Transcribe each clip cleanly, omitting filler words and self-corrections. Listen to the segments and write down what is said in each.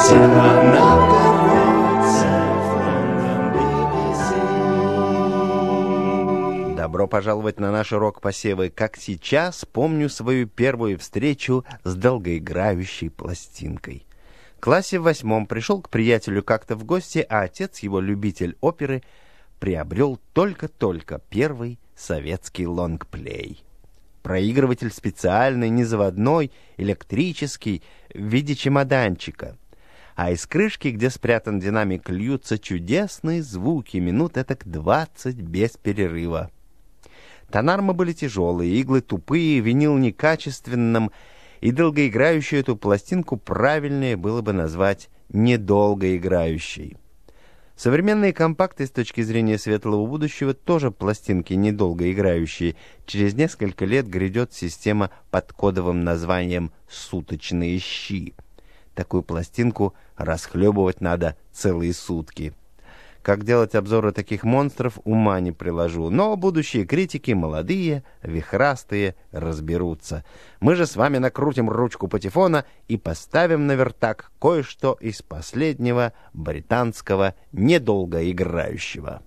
Добро пожаловать на наш урок посевы. Как сейчас помню свою первую встречу с долгоиграющей пластинкой. В классе в 8 пришел к приятелю как-то в гости, а отец, его любитель оперы, приобрел только-только первый советский лонгплей. Проигрыватель специальный, незаводной, электрический, в виде чемоданчика. А из крышки, где спрятан динамик, льются чудесные звуки, минут этак 20 без перерыва. Тонармы были тяжелые, иглы тупые, винил некачественным, и долгоиграющую эту пластинку правильнее было бы назвать недолгоиграющей. Современные компакты с точки зрения светлого будущего тоже пластинки недолгоиграющие. Через несколько лет грядет система под кодовым названием «суточные щи». Такую пластинку расхлебывать надо целые сутки. Как делать обзоры таких монстров, ума не приложу. Но будущие критики, молодые, вихрастые, разберутся. Мы же с вами накрутим ручку патефона и поставим на вертак кое-что из последнего британского недолгоиграющего.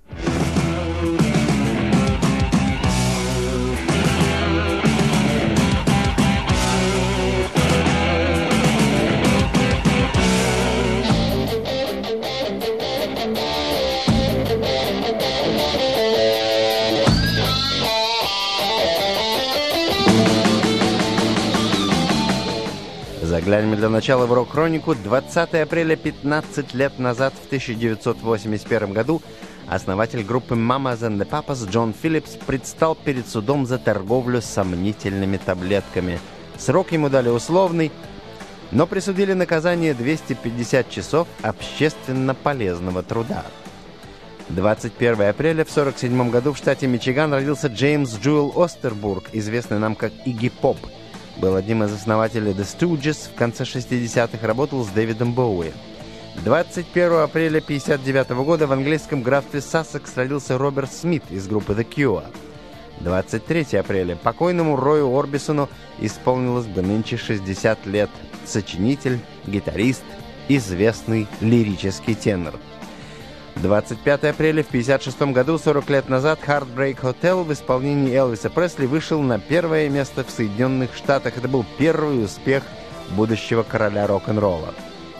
Заглянем для начала в рок-хронику. 20 апреля 15 лет назад, в 1981 году, основатель группы Mamas and the Papas Джон Филлипс предстал перед судом за торговлю сомнительными таблетками. Срок ему дали условный, но присудили наказание 250 часов общественно полезного труда. 21 апреля в 1947 году в штате Мичиган родился Джеймс Джуэл Остербург, известный нам как Игги Поп. Был одним из основателей The Stooges, в конце 60-х работал с Дэвидом Боуи. 21 апреля 1959 года в английском графстве Сассекс родился Роберт Смит из группы The Cure. 23 апреля покойному Рою Орбисону исполнилось бы нынче 60 лет. Сочинитель, гитарист, известный лирический тенор. 25 апреля в 1956 году, 40 лет назад, Heartbreak Hotel в исполнении Элвиса Пресли вышел на первое место в Соединенных Штатах. Это был первый успех будущего короля рок-н-ролла.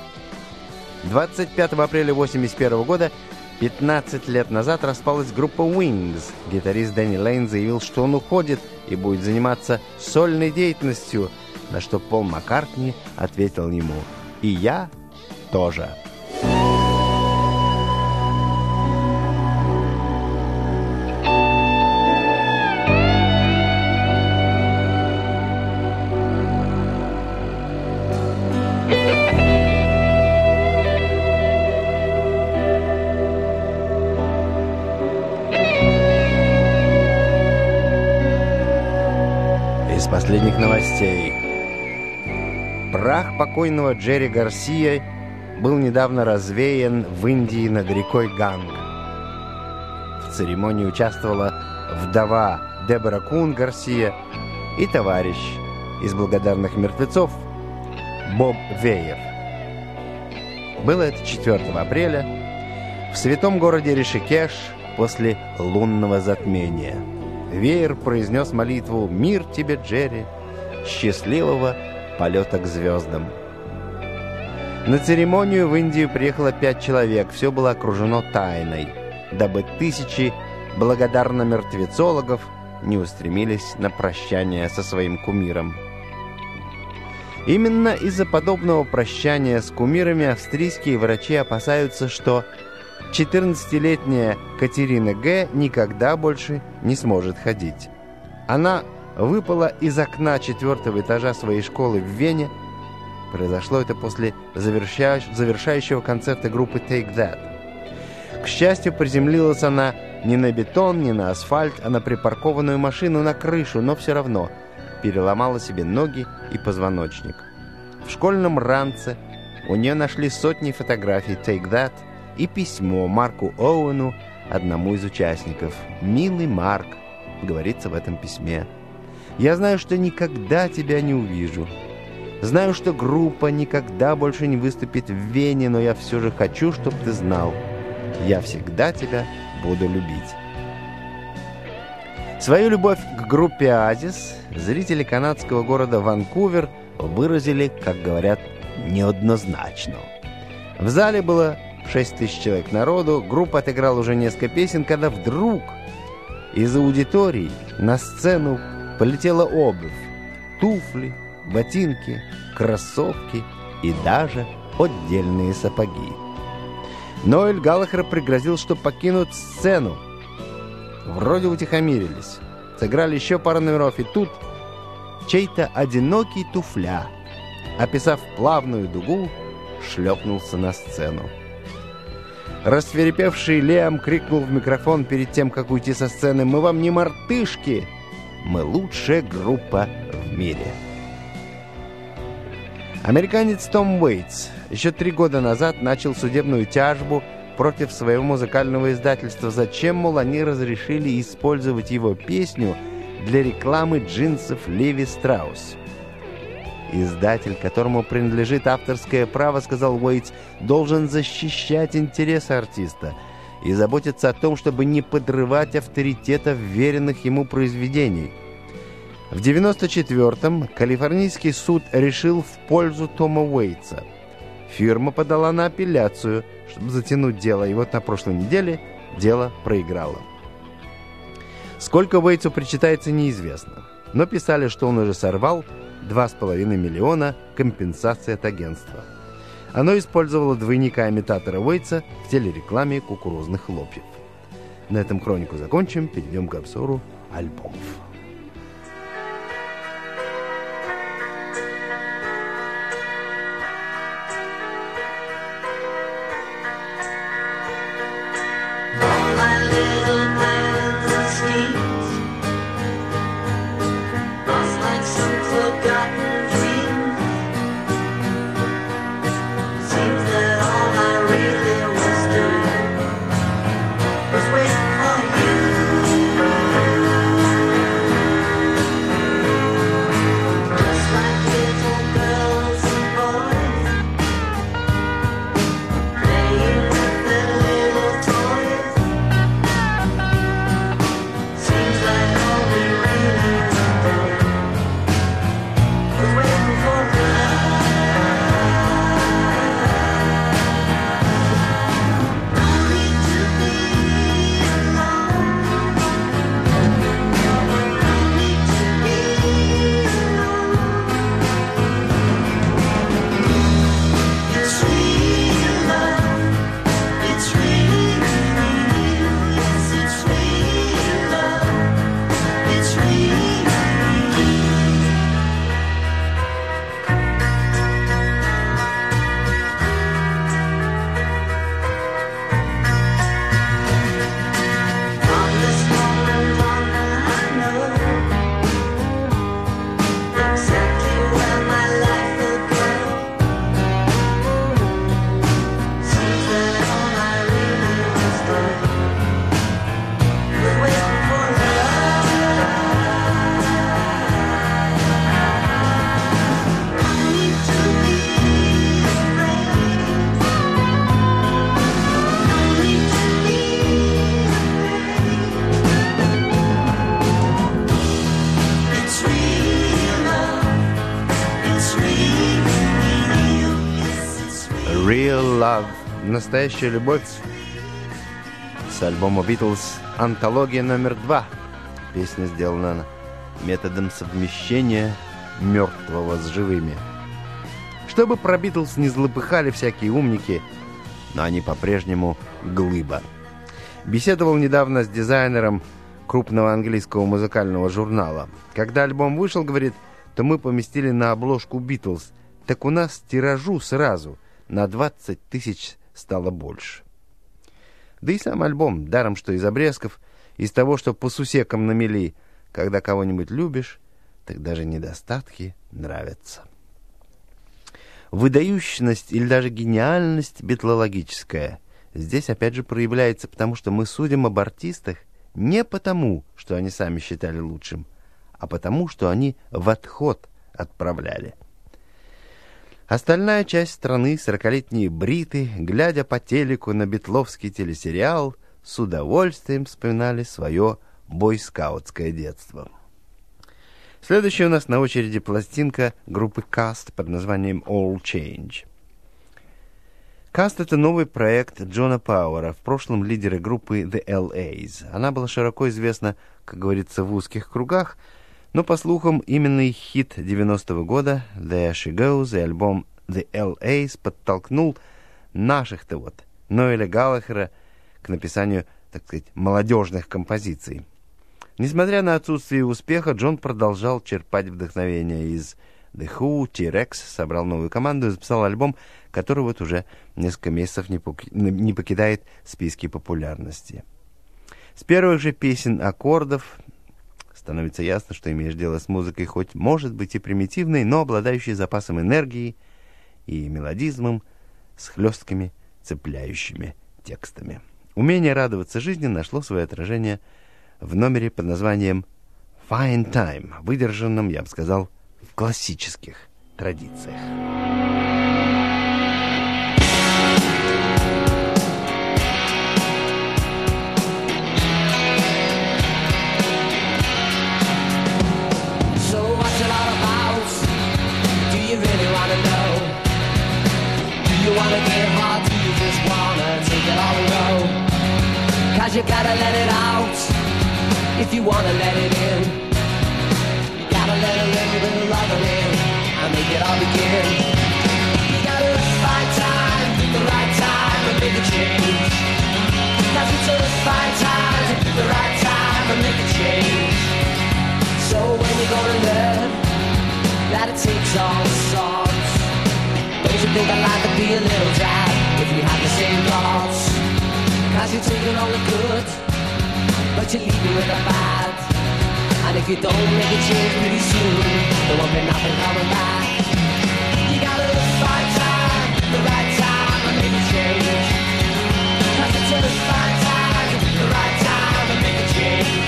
25 апреля 1981 года, 15 лет назад, распалась группа Wings. Гитарист Дэнни Лейн заявил, что он уходит и будет заниматься сольной деятельностью, на что Пол Маккартни ответил ему: «И я тоже». Из последних новостей. Прах покойного Джерри Гарсия был недавно развеян в Индии над рекой Ганг. В церемонии участвовала вдова Дебора Кун Гарсия и товарищ из благодарных мертвецов Боб Веер. Было это 4 апреля в святом городе Ришикеш после лунного затмения. Веер произнес молитву: «Мир тебе, Джерри, счастливого полета к звездам». На церемонию в Индию приехало 5 человек. Все было окружено тайной, дабы тысячи благодарно-мертвецологов не устремились на прощание со своим кумиром. Именно из-за подобного прощания с кумирами австрийские врачи опасаются, что 14-летняя Катерина Г. никогда больше не сможет ходить. Она выпала из окна 4-го этажа своей школы в Вене. Произошло это после завершающего концерта группы Take That. К счастью, приземлилась она не на бетон, не на асфальт, а на припаркованную машину на крышу, но все равно переломала себе ноги и позвоночник. В школьном ранце у нее нашли сотни фотографий Take That и письмо Марку Оуэну, одному из участников. «Милый Марк», — говорится в этом письме, — «я знаю, что никогда тебя не увижу. Знаю, что группа никогда больше не выступит в Вене, но я все же хочу, чтобы ты знал. Я всегда тебя буду любить». Свою любовь к группе «Оазис» зрители канадского города Ванкувер выразили, как говорят, неоднозначно. В зале было 6 тысяч человек народу, группа отыграла уже несколько песен, когда вдруг из аудитории на сцену полетела обувь, туфли, ботинки, кроссовки и даже отдельные сапоги. Ноэль Галлахер пригрозил, что покинут сцену. Вроде утихомирились. Сыграли еще пару номеров, и тут чей-то одинокий туфля, описав плавную дугу, шлепнулся на сцену. Расферепевший Лиам крикнул в микрофон перед тем, как уйти со сцены: «Мы вам не мартышки! Мы лучшая группа в мире!» Американец Том Уэйтс еще 3 года назад начал судебную тяжбу против своего музыкального издательства. Зачем, мол, они разрешили использовать его песню для рекламы джинсов Леви Страус? Издатель, которому принадлежит авторское право, сказал Уэйтс, должен защищать интересы артиста и заботиться о том, чтобы не подрывать авторитета вверенных ему произведений. В 1994-м калифорнийский суд решил в пользу Тома Уэйтса. Фирма подала на апелляцию, чтобы затянуть дело, и вот на прошлой неделе дело проиграло. Сколько Уэйтсу причитается, неизвестно, но писали, что он уже сорвал 2,5 миллиона компенсации от агентства. Оно использовало двойника-имитатора Уэйтса в телерекламе кукурузных хлопьев. На этом хронику закончим, перейдем к обзору альбомов. Real Love. Настоящая любовь. С альбома Beatles «Антология номер 2». Песня сделана методом совмещения мертвого с живыми. Чтобы про Beatles не злопыхали всякие умники, но они по-прежнему глыба. Беседовал недавно с дизайнером крупного английского музыкального журнала. Когда альбом вышел, говорит, то мы поместили на обложку Beatles. Так у нас тиражу сразу на 20 тысяч стало больше. Да и сам альбом, даром что из обрезков, из того, что по сусекам намели. Когда кого-нибудь любишь, так даже недостатки нравятся. Выдающность или даже гениальность битлологическая здесь опять же проявляется, потому что мы судим об артистах не потому, что они сами считали лучшим, а потому, что они в отход отправляли. Остальная часть страны, 40-летние бриты, глядя по телеку на битловский телесериал, с удовольствием вспоминали свое бойскаутское детство. Следующая у нас на очереди пластинка группы Cast под названием All Change. Cast — это новый проект Джона Пауэра, в прошлом лидера группы The LAs. Она была широко известна, как говорится, в узких кругах, но, по слухам, именно их хит 90-го года «There She Goes» и альбом The LAs подтолкнул наших-то вот Ноэля Галлахера к написанию, так сказать, молодежных композиций. Несмотря на отсутствие успеха, Джон продолжал черпать вдохновение из The Who, T-Rex, собрал новую команду и записал альбом, который вот уже несколько месяцев не покидает списки популярности. С первых же песен аккордов становится ясно, что имеешь дело с музыкой, хоть может быть и примитивной, но обладающей запасом энергии и мелодизмом, с хлесткими, цепляющими текстами. Умение радоваться жизни нашло свое отражение в номере под названием «Fine Time», выдержанном, я бы сказал, в классических традициях. You gotta let it out if you wanna let it in. You gotta let a little bit of love in and make it all begin. You gotta find time, pick the right time and make a change. Cause it's a fine time to pick the right time and make a change. So when you're gonna learn that it takes all sorts, don't you think I'd like to be a little dad if we had the same thoughts? Cause you're taking all the good, but you're leaving with the bad. And if you don't make a change pretty soon, there won't be nothing coming back. You gotta find time, the right time, and make a change. Cause it's a fine time, the right time, and make a change.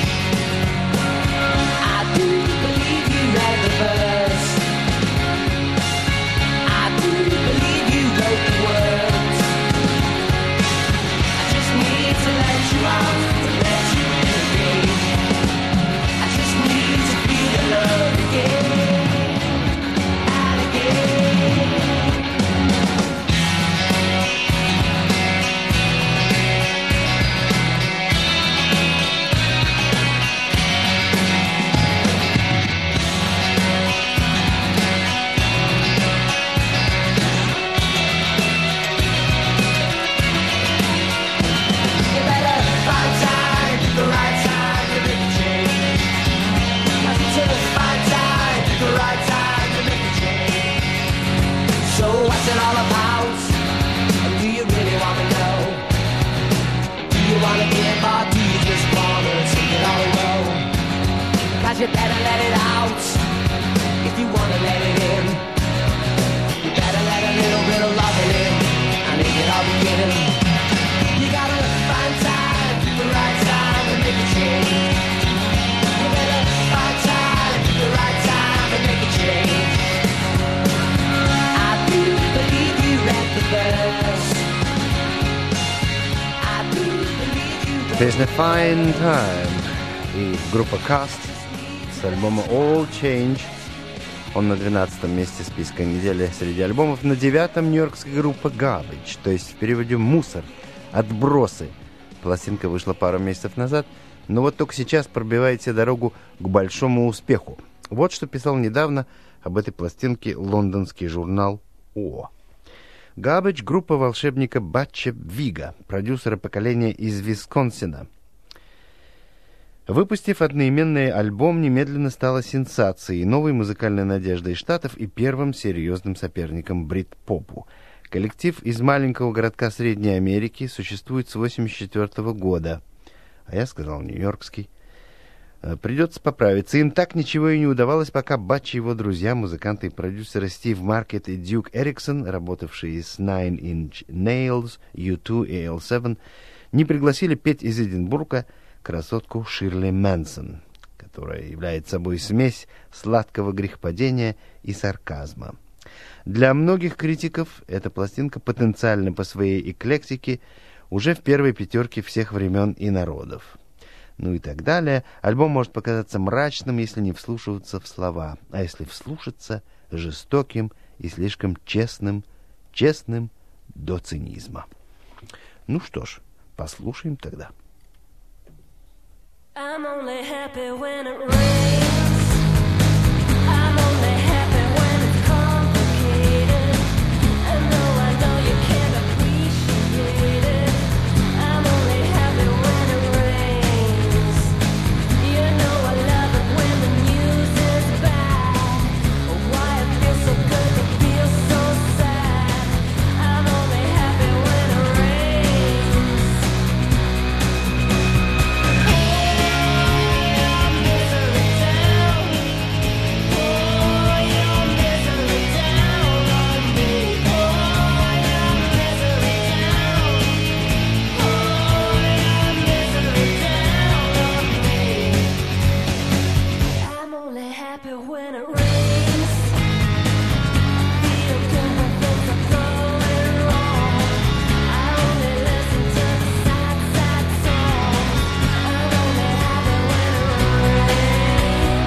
I do believe you read the verse. I do believe you wrote the words. To let you out, to let you in again. I just need to feel the love again and again. What's it all about? And do you really want to know? Do you want to give or do you just want to take it all low? Cause you better let it out if you want to let it in. You better let a little bit of love in and make it all begin. You gotta find time, the right time to make a change. You better find time, the right time to make a change. Песня Fine Time и группа Cast с альбома All Change. Он на 12-м месте списка недели среди альбомов. На 9-м нью-йоркская группа Garbage, то есть в переводе «мусор», «отбросы». Пластинка вышла пару месяцев назад, но вот только сейчас пробивает себе дорогу к большому успеху. Вот что писал недавно об этой пластинке лондонский журнал «О». Garbage — группа волшебника Батча Вига, продюсера поколения из Висконсина. Выпустив одноименный альбом, немедленно стала сенсацией, новой музыкальной надеждой Штатов и первым серьезным соперником брит-попу. Коллектив из маленького городка Средней Америки существует с 1984 года. А я сказал нью-йоркский. Придется поправиться. Им так ничего и не удавалось, пока Батч и его друзья, музыканты и продюсеры Стив Маркет и Дюк Эриксон, работавшие с Nine Inch Nails, U2 и L7, не пригласили петь из Эдинбурга красотку Ширли Мэнсон, которая является собой смесь сладкого грехопадения и сарказма. Для многих критиков эта пластинка потенциальна по своей эклектике уже в первой пятерке всех времен и народов. Ну и так далее. Альбом может показаться мрачным, если не вслушиваться в слова, а если вслушаться, жестоким и слишком честным до цинизма. Ну что ж, послушаем тогда. I'm only happy when it rains. I'm only happy when it's complicated. And though I know you can't appreciate it, I'm only happy when it rains. You know I love it when the news is bad. Oh, why it feels so good to feel so sad. I'm only happy when it rains. Misery town. Oh, your misery down on me. Oh, your misery down. Oh, your misery down on me. I'm only happy when it rains. Feel good when things are going wrong. I only listen to the sad, sad songs. I'm only happy when it rains.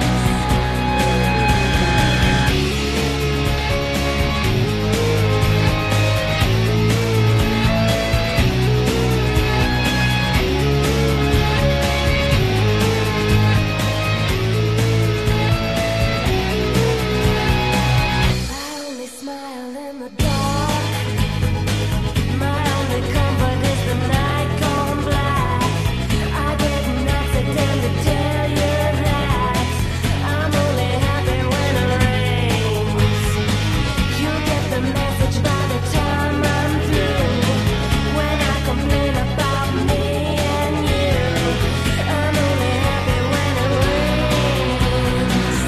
I only smile in the dark. My only comfort is the night gone black. I didn't accident to tell you that. I'm only happy when it rains. You get the message by the time I'm through. When I complain about me and you, I'm only happy when it rains.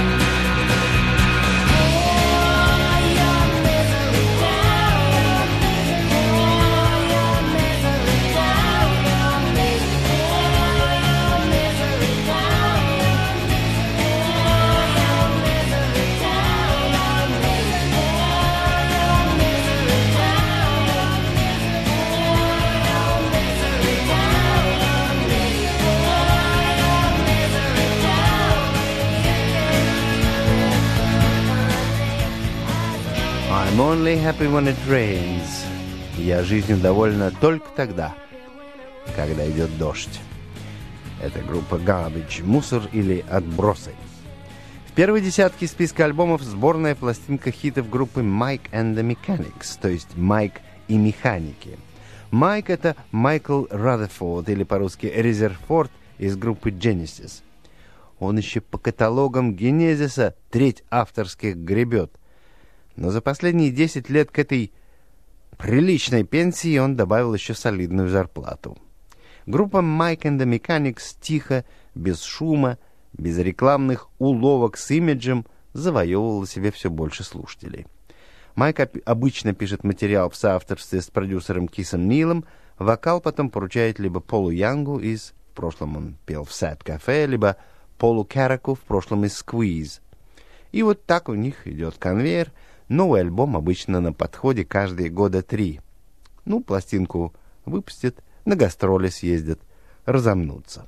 Oh, your misery down. Oh, your misery down on me. Oh, your misery down. Oh, your misery down on me. Oh, your misery down. Oh, your misery down on me. I'm only happy when it rains. Я жизнью довольна только тогда, когда идет дождь. Это группа Garbage, мусор или отбросы. В первой десятке списка альбомов сборная пластинка хитов группы Mike and the Mechanics, то есть Майк и механики. Майк — это Майкл Разерфорд, или по-русски Резерфорд из группы Genesis. Он еще по каталогам Генезиса треть авторских гребет. Но за последние 10 лет к этой приличной пенсии он добавил еще солидную зарплату. Группа Mike and the Mechanics тихо, без шума, без рекламных уловок с имиджем завоевывала себе все больше слушателей. Майк обычно пишет материал в соавторстве с продюсером Кисом Нилом, вокал потом поручает либо Полу Янгу в прошлом он пел в Sad Cafe, либо Полу Караку, в прошлом из Squeeze. И вот так у них идет конвейер. Новый альбом обычно на подходе каждые года 3. Ну, пластинку выпустят, на гастроли съездят, разомнутся.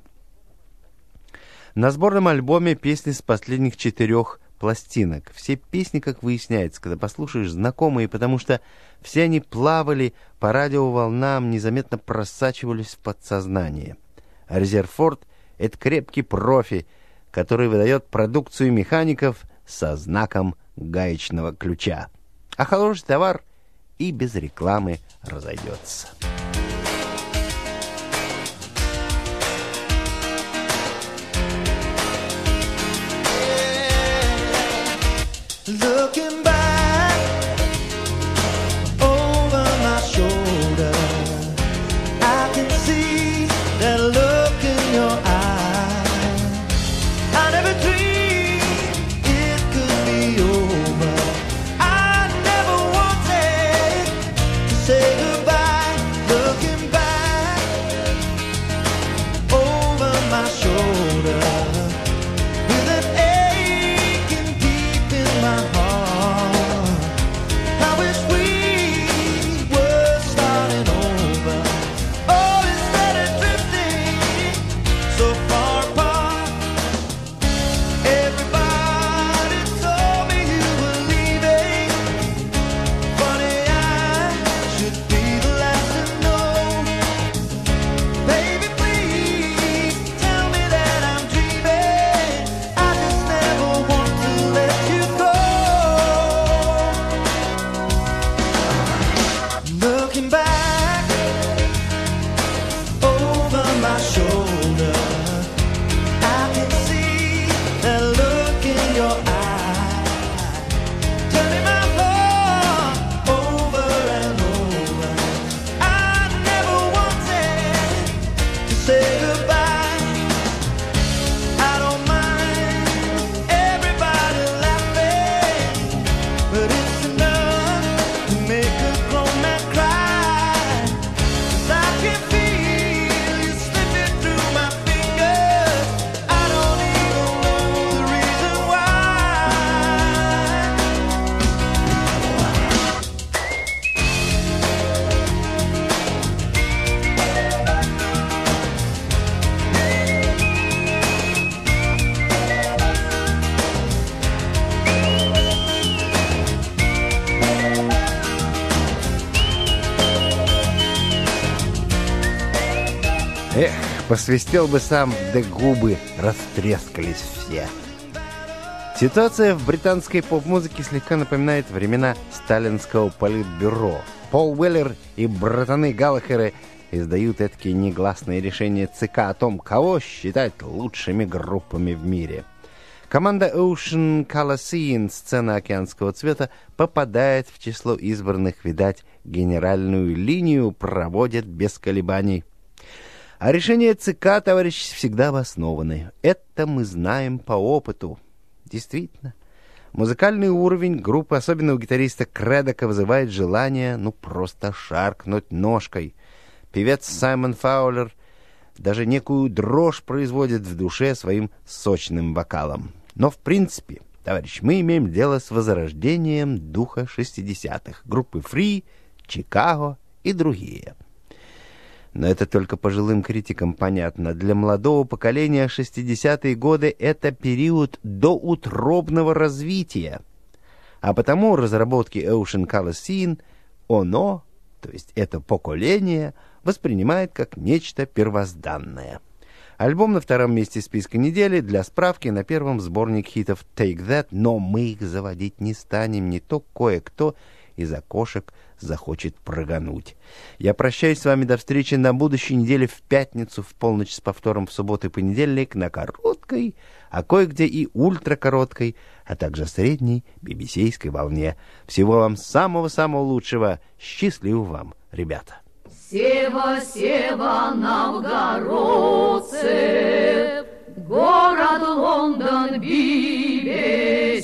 На сборном альбоме песни с последних 4 пластинок. Все песни, как выясняется, когда послушаешь, знакомые, потому что все они плавали по радиоволнам, незаметно просачивались в подсознание. А Резерфорд — это крепкий профи, который выдает продукцию механиков со знаком гаечного ключа. А хороший товар и без рекламы разойдется. Looking back over my shoulder, I can see that look in your eye. I never dreamed it could be over. I never wanted to say goodbye. Looking back over my shoulder, with an aching deep in my heart. Эх, посвистел бы сам, да губы растрескались все. Ситуация в британской поп-музыке слегка напоминает времена сталинского политбюро. Пол Уэллер и братаны Галлахеры издают эдакие негласные решения ЦК о том, кого считать лучшими группами в мире. Команда Ocean Color Scene, сцена океанского цвета, попадает в число избранных, видать, генеральную линию проводят без колебаний. А решения ЦК, товарищи, всегда обоснованы. Это мы знаем по опыту. Действительно, музыкальный уровень группы, особенно у гитариста Кредока, вызывает желание, просто шаркнуть ножкой. Певец Саймон Фаулер даже некую дрожь производит в душе своим сочным вокалом. Но, в принципе, товарищ, мы имеем дело с возрождением духа 60-х. Группы Free, Чикаго и другие. Но это только пожилым критикам понятно. Для молодого поколения 60-е годы — это период доутробного развития. А потому разработки Ocean Color Scene оно, то есть это поколение, воспринимает как нечто первозданное. Альбом на втором месте списка недели. Для справки, на первом сборник хитов Take That, но мы их заводить не станем, не то кое-кто из окошек захочет прогануть. Я прощаюсь с вами до встречи на будущей неделе в пятницу в полночь с повтором в субботу и понедельник на короткой, а кое-где и ультракороткой, а также средней BBC-ской волне. Всего вам самого-самого лучшего. Счастливо вам, ребята! Сева, Сева, новгородцы, город Лондон, BBC.